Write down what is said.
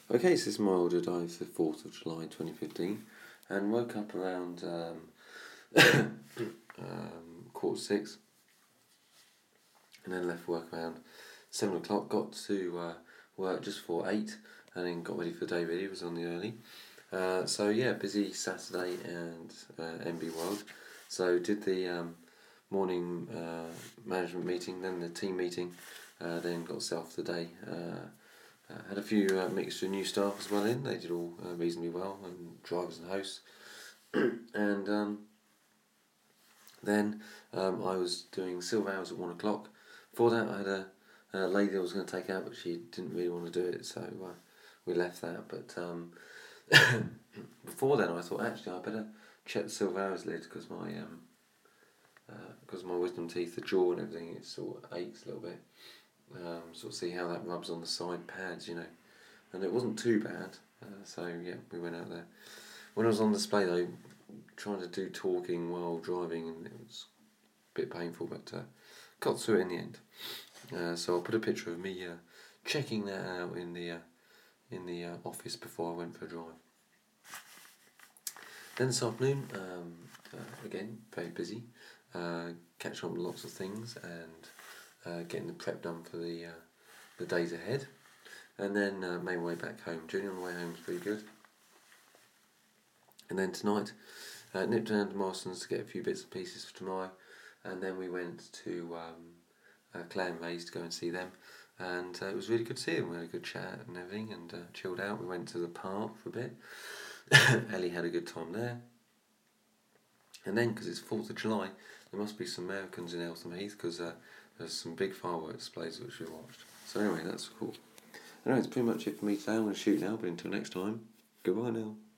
Okay, so this is my order dive for the 4th of July 2015, and woke up around 6:15, and then left work around 7 o'clock, got to work just for 8, and then got ready for the day really, was on the early. So yeah, busy Saturday and MB World. So did the morning management meeting, then the team meeting, then got self the day. Had a few mixture of new staff as well in. They did all reasonably well, and drivers and hosts. And then I was doing silver hours at 1 o'clock. Before that, I had a lady I was going to take out, but she didn't really want to do it, so we left that. But before then, I thought actually I better check the silver hours lid because my wisdom teeth, the jaw and everything, it sort of aches a little bit. Sort of see how that rubs on the side pads, and it wasn't too bad. So yeah, we went out there. When I was on display though, trying to do talking while driving, and it was a bit painful, but got through it in the end. So I'll put a picture of me checking that out in the office before I went for a drive. Then this afternoon, again very busy, catching up with lots of things and getting the prep done for the days ahead. And then made my way back home. Journey on the way home was pretty good. And then tonight, nipped down to Marston's to get a few bits and pieces for tomorrow. And then we went to Clare and Mays to go and see them. And it was really good to see them. We had a good chat and everything, and chilled out. We went to the park for a bit. Ellie had a good time there. And then, because it's 4th of July, there must be some Americans in Eltham Heath, because there's some big fireworks displays which we watched. So anyway, that's cool. Anyway, that's pretty much it for me today. I'm going to shoot now, but until next time, goodbye now.